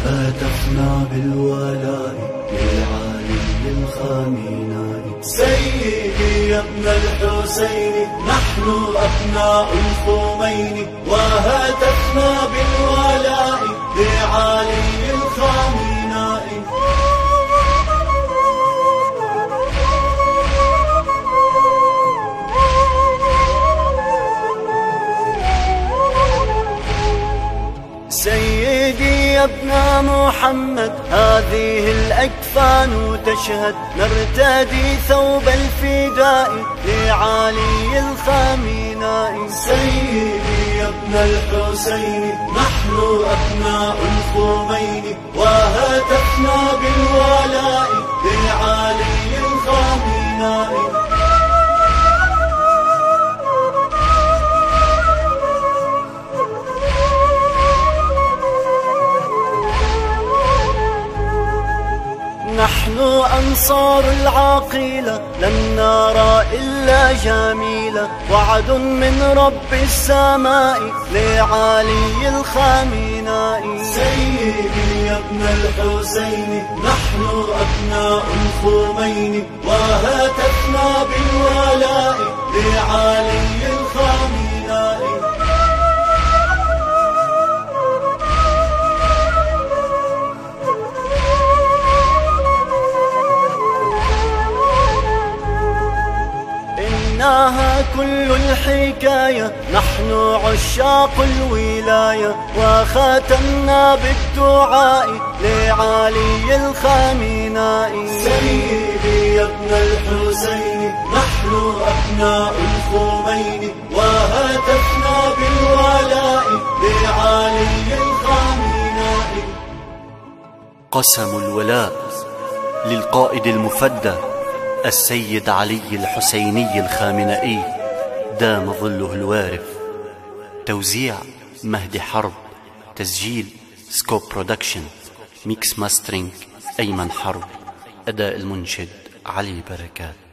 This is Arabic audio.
هتفنا بالولاء للعلي الخامنائي. سيدي يا ابن الحسين نحن أبناء الخمين، وهتفنا بالولاء لعلي الخامنائي. سيدي يا ابن محمد هذه الأكفان تشهد، نرتدي ثوب الفداء لعلي الخامنائي. سيدي يا ابن الحسين نحن أبناء الخمين، وهتفنا بالولاء لعلي الخامنائي. نحن أنصار العقيلة لن نرى إلا جميلة، وعد من رب السماء لعلي الخامنائي. سيدي يا ابن الحسين نحن أبناء الخمين، وهتفنا بالولاء لعلي الخامنائي. إنها كل الحكاية نحن عشاق الولاية، وختمنا بالدعاء لعلي الخامنائي. سيدي يا ابن الحسين نحن أبناء الخمين، وهتفنا بالولاء لعلي الخامنائي. قسم الولاء للقائد المفدى السيد علي الحسيني الخامنئي دام ظله الوارف. توزيع مهدي حرب، تسجيل سكوب برودكشن، ميكس ماسترينج أيمن حرب، أداء المنشد علي بركات.